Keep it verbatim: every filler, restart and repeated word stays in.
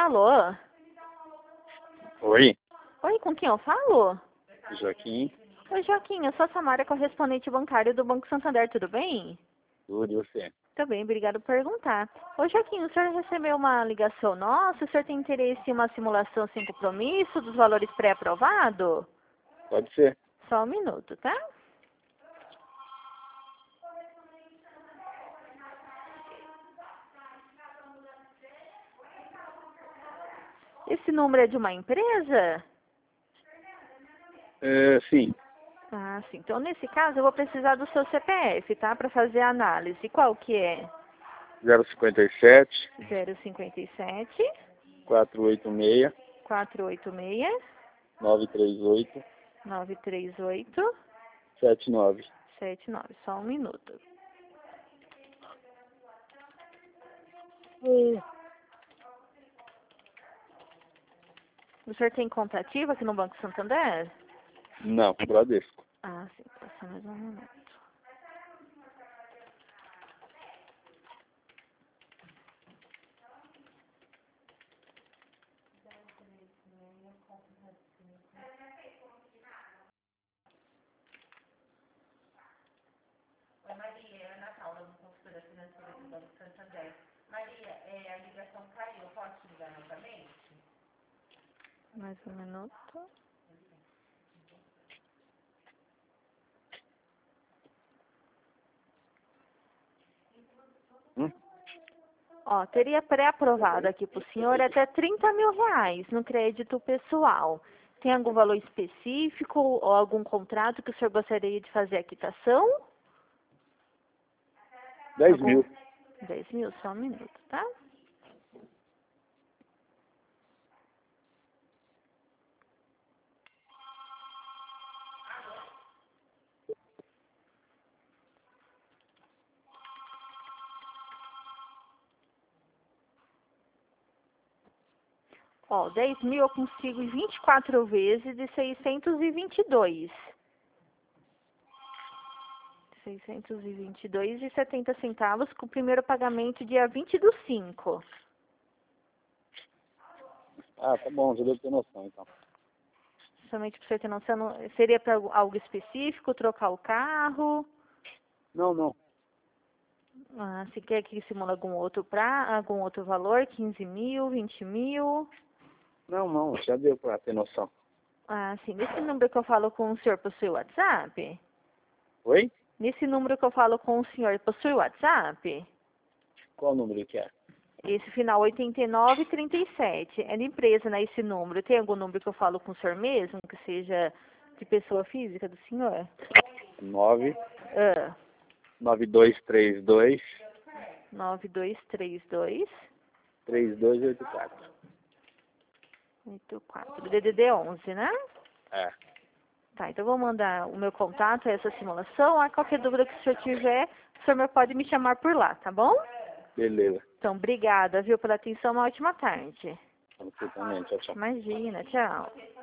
Alô? Oi, Oi, com quem eu falo? Joaquim, Oi, Joaquim, eu sou a Samara, correspondente bancário do Banco Santander, tudo bem? tudo e você? Tudo bem, obrigado por perguntar. Ô, Joaquim, o senhor recebeu uma ligação nossa? O senhor tem interesse em uma simulação sem compromisso dos valores pré-aprovados? Pode ser. Só um minuto, tá? Esse número é de uma empresa? É, sim, Ah, sim. Então, nesse caso, eu vou precisar do seu C P F, tá? Para fazer a análise. Qual que é? zero cinquenta e sete, zero cinquenta e sete, quatrocentos e oitenta e seis, quatrocentos e oitenta e seis, novecentos e trinta e oito, novecentos e trinta e oito, setenta e nove. setenta e nove. Só um minuto. O senhor tem conta ativa aqui no Banco Santander? Não, Bradesco. Ah, sim. Só mais um momento. Oi, Maria, é Ana Paula, consultora financeira do Banco Santander. Maria, é, a ligação caiu, eu posso te ligar novamente? Mais um minuto. Hum? Ó, teria pré-aprovado aqui para o senhor até trinta mil reais no crédito pessoal. Tem algum valor específico ou algum contrato que o senhor gostaria de fazer a quitação? dez Algum? mil. dez mil, só um minuto, tá? Ó, dez mil eu consigo em vinte e quatro vezes de seiscentos e vinte e dois. seiscentos e vinte e dois e setenta centavos com o primeiro pagamento dia vinte do cinco. Ah, tá bom, já devo ter noção, então. Somente para você ter noção, não- seria para algo específico, trocar o carro? Não, não. Ah, se quer que simule algum outro pra, algum outro valor, quinze mil, vinte mil? Não, não, já deu pra ter noção. Ah, sim. Nesse número que eu falo com o senhor possui WhatsApp? Oi? Nesse número que eu falo com o senhor possui WhatsApp? Qual número que é? Esse final oitenta e nove trinta e sete. É de empresa, né, esse número. Tem algum número que eu falo com o senhor mesmo, que seja de pessoa física do senhor? nove Ah, nove dois três dois, nove dois três dois, três dois oito quatro. oito quatro. D D D onze, né? É, Tá, então eu vou mandar o meu contato, essa simulação. A qualquer dúvida que o senhor tiver, o senhor pode me chamar por lá, tá bom? beleza. Então, obrigada, viu, pela atenção. Uma ótima tarde. Você também, tchau, tchau. Imagina, tchau.